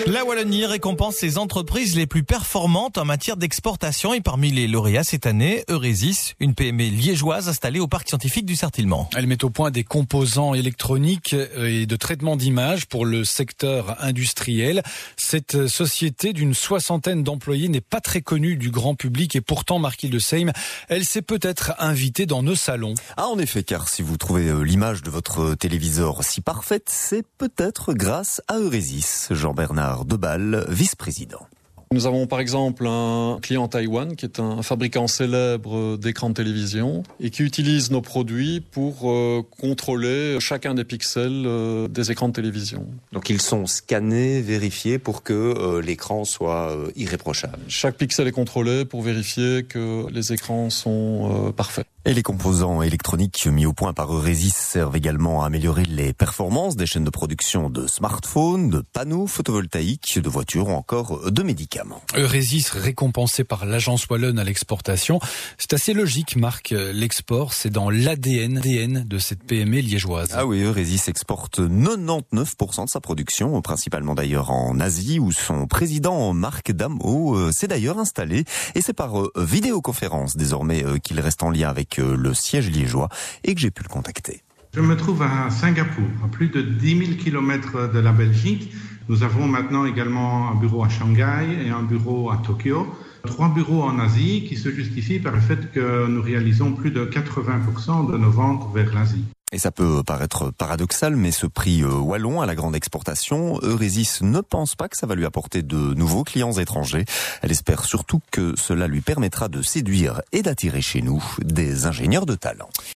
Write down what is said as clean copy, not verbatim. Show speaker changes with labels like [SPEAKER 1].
[SPEAKER 1] La Wallonie récompense ses entreprises les plus performantes en matière d'exportation et parmi les lauréats cette année, Euresis, une PME liégeoise installée au parc scientifique du Sartillement.
[SPEAKER 2] Elle met au point des composants électroniques et de traitement d'images pour le secteur industriel. Cette société d'une 60aine d'employés n'est pas très connue du grand public et pourtant, Marquis de Seym, elle s'est peut-être invitée dans nos salons.
[SPEAKER 3] Ah, en effet, car si vous trouvez l'image de votre téléviseur si parfaite, c'est peut-être grâce à Euresis. Jean-Bernard Debal, vice-président.
[SPEAKER 4] Nous avons par exemple un client en Taïwan qui est un fabricant célèbre d'écrans de télévision et qui utilise nos produits pour contrôler chacun des pixels des écrans de télévision.
[SPEAKER 5] Donc ils sont scannés, vérifiés pour que l'écran soit irréprochable.
[SPEAKER 4] Chaque pixel est contrôlé pour vérifier que les écrans sont parfaits.
[SPEAKER 3] Et les composants électroniques mis au point par Euresis servent également à améliorer les performances des chaînes de production de smartphones, de panneaux photovoltaïques, de voitures ou encore de médicaments.
[SPEAKER 2] Euresis récompensé par l'Agence Wallonne à l'exportation. C'est assez logique, Marc. L'export, c'est dans l'ADN de cette PME liégeoise.
[SPEAKER 3] Ah oui, Euresis exporte 99% de sa production, principalement d'ailleurs en Asie, où son président Marc Damo s'est d'ailleurs installé. Et c'est par vidéoconférence désormais qu'il reste en lien avec le siège liégeois et que j'ai pu le contacter.
[SPEAKER 6] Je me trouve à Singapour, à plus de 10 000 km de la Belgique. Nous avons maintenant également un bureau à Shanghai et un bureau à Tokyo. 3 bureaux en Asie qui se justifient par le fait que nous réalisons plus de 80% de nos ventes vers l'Asie.
[SPEAKER 3] Et ça peut paraître paradoxal, mais ce prix wallon à la grande exportation, Euresis ne pense pas que ça va lui apporter de nouveaux clients étrangers. Elle espère surtout que cela lui permettra de séduire et d'attirer chez nous des ingénieurs de talent.